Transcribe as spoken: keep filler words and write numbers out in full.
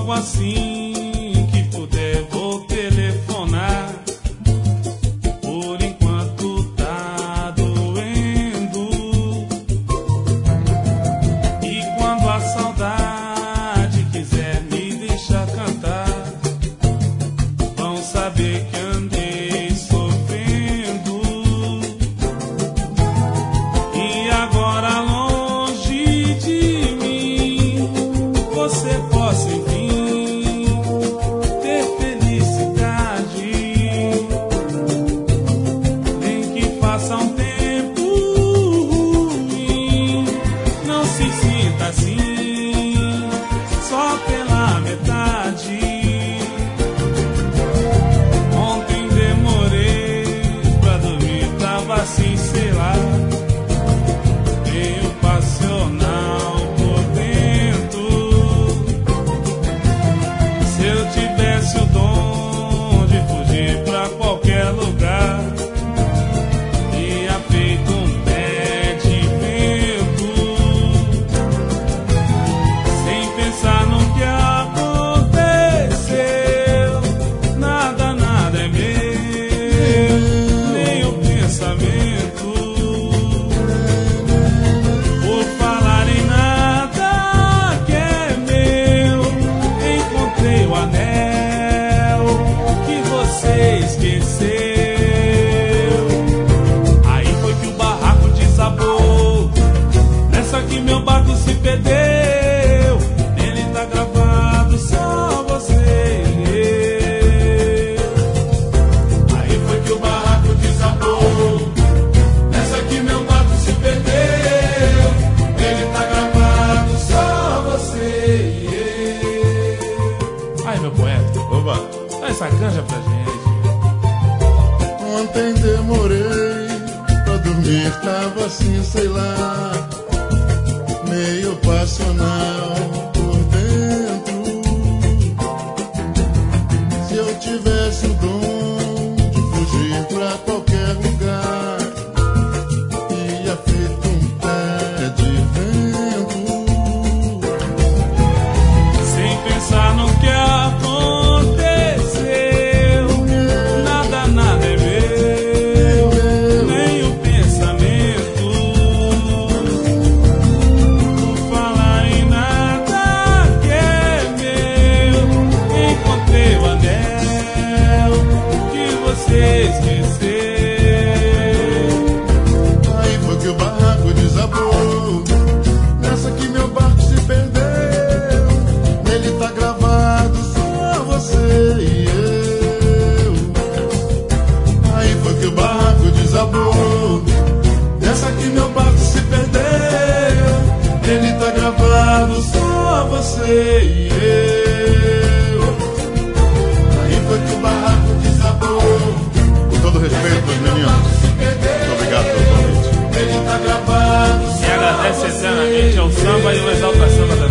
logo assim que puder vou telefonar. Por enquanto tá doendo. E quando a saudade quiser me deixar cantar, vão saber que andei sofrendo. E agora longe de mim, você possa enfim ter felicidade. Nem que faça um tempo ruim, não se sinta assim só pela metade. Ontem demorei pra dormir, tava assim, sei lá, meio passional por dentro. Se eu tivesse o dom de fugir pra qualquer lugar, ia feito um pé de vento, sem pensar no que aconteceu. Nada, nada é meu, nem o pensamento. Por falar em nada que é meu, encontrei o anel que você esqueceu. Aí foi que o barraco desabou, nessa que meu barco se perdeu. Ele tá gravado só você e eu. Aí foi que o barraco desabou, nessa que meu barco se perdeu. Ele tá gravado só você e eu. Aí, meu poeta, Oba! dá essa canja pra gente. Ontem demorei pra dormir, tava assim, sei lá, meio passional por dentro. Se eu tivesse o dom de fugir pra qualquer lugar, ia feito um pé de vento, Sem pensar no que aconteceu. Nada, nada é meu, nem o pensamento. Por falar em nada que é meu, encontrei o anel que você esqueceu. Aí foi que o barraco desabou, nessa que meu barco se perdeu. Nele tá gravado só você e eu. Aí foi que o barraco desabou, nessa que meu barco se perdeu. Nele tá gravado só você e eu. Aí foi que o barraco desabou. Com todo respeito, meus meninos, muito obrigado pelo convite. E agradece eternamente ao samba e o Exaltação da